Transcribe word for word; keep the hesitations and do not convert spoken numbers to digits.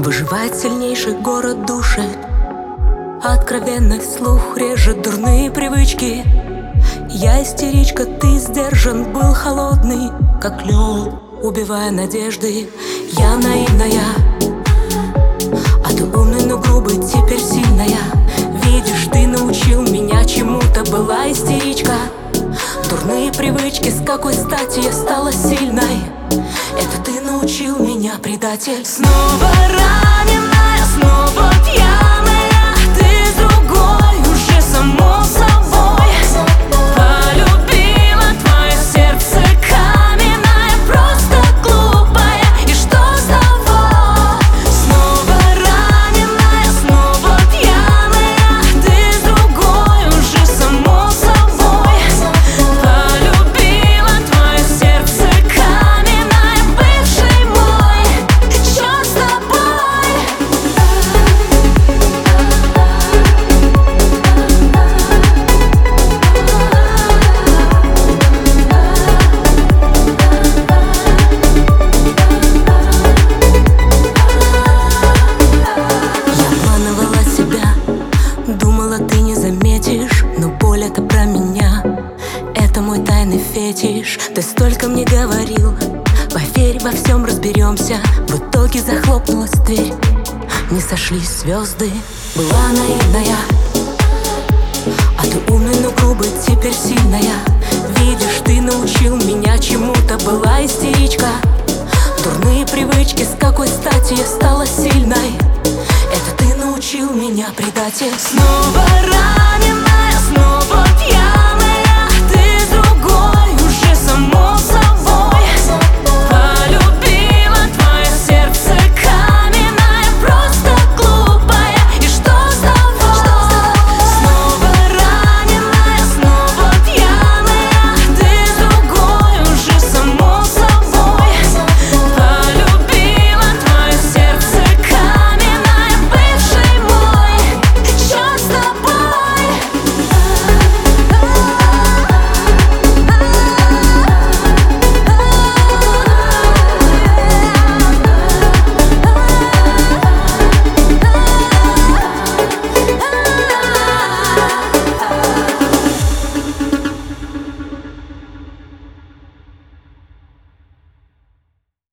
Выживает сильнейший город души. Откровенность слух режет дурные привычки. Я истеричка, ты сдержан, был холодный, как лед, убивая надежды. Я наивная, а ты умный, но грубый, теперь сильная. Видишь, ты научил меня чему-то, была истеричка. Дурные привычки, с какой стати я стала сильной? Это ты научил меня, предатель. Снова раненая, снова пьяная, ты с другой, уже само собой. Полюбила твое сердце каменное, просто глупая, и что с того? Снова раненая, снова пьяная, ты с другой, уже само собой. Полюбила твое сердце каменное, бывший мой, что с тобой? Думала, ты не заметишь, но боль это про меня. Это мой тайный фетиш. Ты столько мне говорил, поверь, во всем разберемся. В итоге захлопнулась дверь, не сошлись звезды. Была наивная, а ты умный, но грубый, теперь сильная. Видишь, ты научил меня чему-то, была истеричка. Дурные привычки, с какой стати я стала сильной? Это ты научил меня, предатель. Снова раненая, снова пьяная.